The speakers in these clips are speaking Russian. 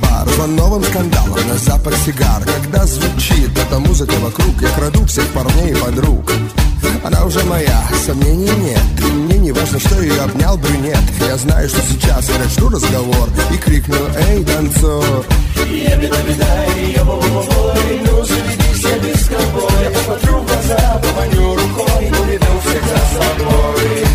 бар, за новым скандалом на запах сигар. Когда звучит эта музыка вокруг, я краду всех парней и подруг. Она уже моя, сомнений нет. И мне не важно, что ее обнял брюнет. Я знаю, что сейчас я начну разговор и крикну: эй, танцор! Ну заведись, я без тобой. Я посмотрю в глаза, поманю рукой, уведу всех за собой.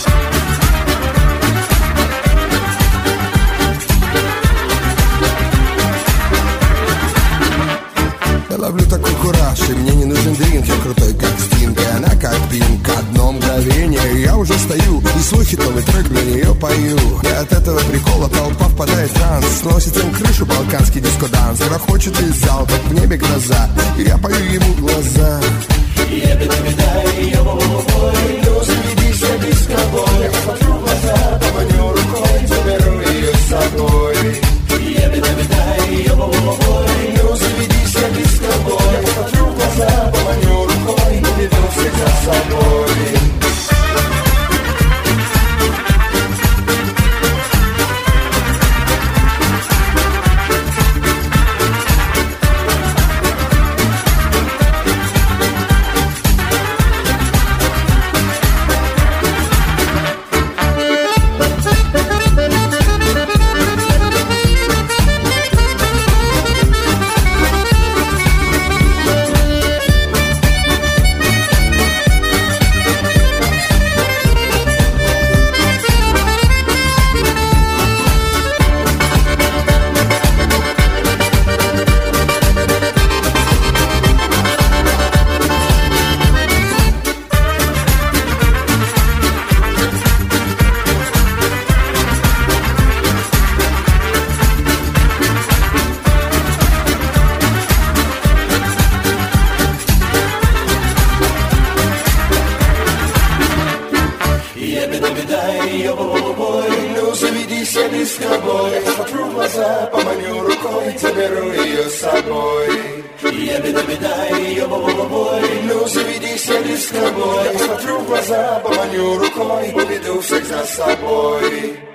Я ловлю такой кураж, и мне не нужен дринк. Я крутой, как Стинг, и она как Пинк. Одно мгновение, и я уже стою, и свой хитовый трек для нее пою. И от этого прикола толпа впадает в транс. Сносит им крышу балканский диско-данс. Грохочет из зала, как в небе гроза, и я пою ему глаза. Ну заведись, я без тобой. Я посмотрю в глаза, поманю рукой, заберу ее с собой. Ну заведись, я без тобой. Я посмотрю в глаза, поманю рукой, уведу всех за собой. Ну заведись, я без тобой. Я посмотрю в глаза, поманю рукой, заберу ее с собой. Ну заведись, я без тобой. Я посмотрю в глаза, поманю рукой, уведу всех за собой.